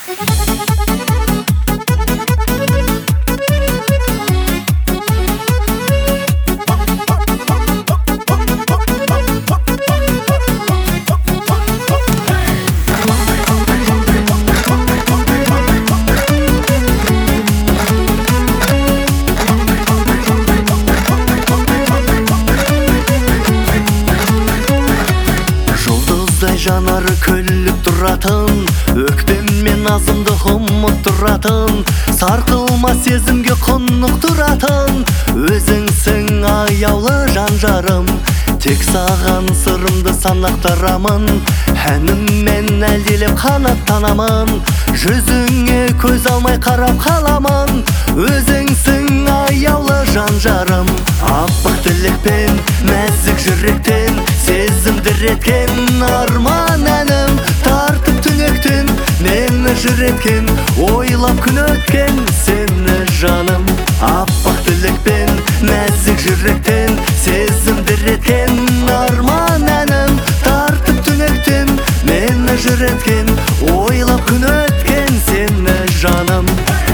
Жанары көліп тұратын, өкпем мен азымды ұмыт тұратын, сарқылма сезімге құнық тұратын, өзіңсің аяулы жан-жарым. Тек саған сырымды санақтарамын, әніммен әлдилеп қанаттанамын, жүзіңе көз алмай қарап қаламын, өзіңсің аяулы жан-жарым. Аппақ тілекпен, нәзік жүректен, сезімді реткен арман әнім, тартып түнектен мені жүреткен, ойлап күн өткен сені жаным. Аппақ тілекпен, нәзік жүректен, сезімді реткен арман әнім, тартып түнектен мені жүреткен, ойлап күн өткен сені жаным.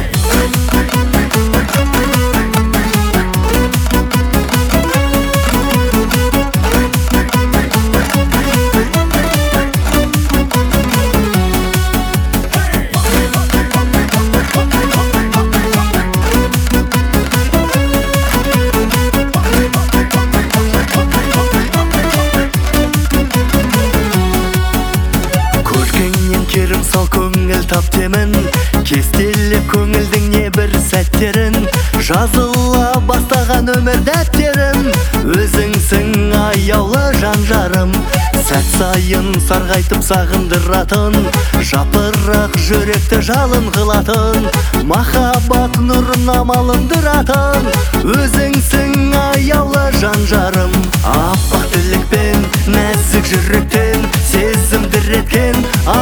Керім сал көңіл тап темін, кестелеп көңілдің не бір сәттерін, жазыла бастаған өмір дәптерім, өзіңсің аяулы жан-жарым. Сәт сайын сарғайтып сағындыратын, жапырақ жүректі жалын қылатын, махаббат нұрын амалындыратын, өзіңсің аяулы жан-жарым. Аппақ тілекпен, нәзік жүректен, сезімді реткен